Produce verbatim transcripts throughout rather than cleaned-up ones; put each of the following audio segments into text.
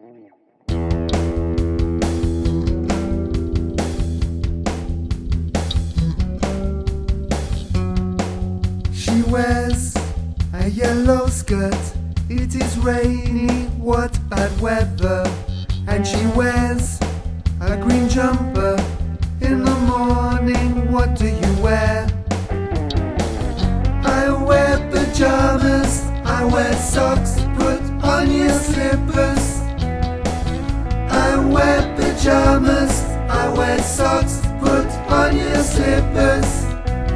She wears a yellow skirt, it is rainy, what bad weather. And she wears a green jumper, in the morning what do you wear? I wear pajamas, I wear socks, put on your slippers. I wear pajamas, I wear socks, put on your slippers.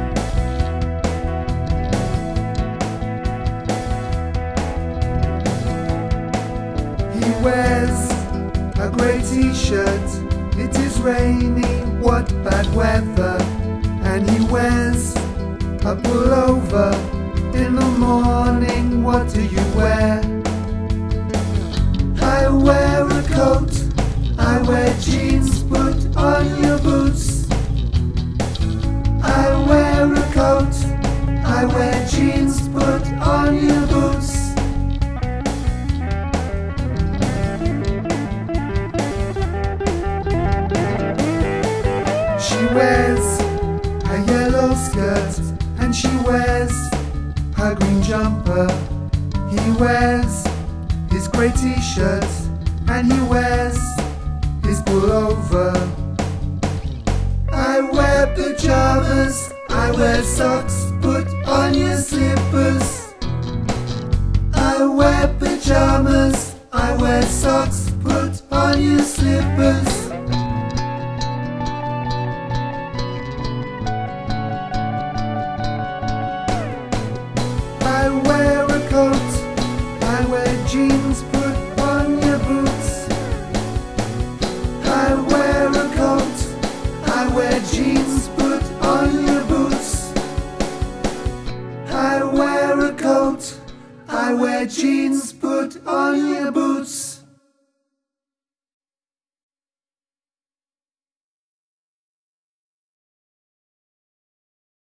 He wears a grey t-shirt, it is rainy, what bad weather. And he wears a pullover, in the morning what do you wear? I wear a coat, I wear jeans, put on your boots. I wear a coat, I wear jeans, put on your boots. She wears a yellow skirt, and she wears her green jumper. He wears his grey t-shirt, and he wears his pullover. I wear pajamas, I wear socks, put on your slippers. I wear pajamas, I wear socks, put on your slippers. I wear a coat, I wear jeans, put on your boots. I wear a coat, I wear jeans, put on your boots. I wear a coat, I wear jeans, put on your boots.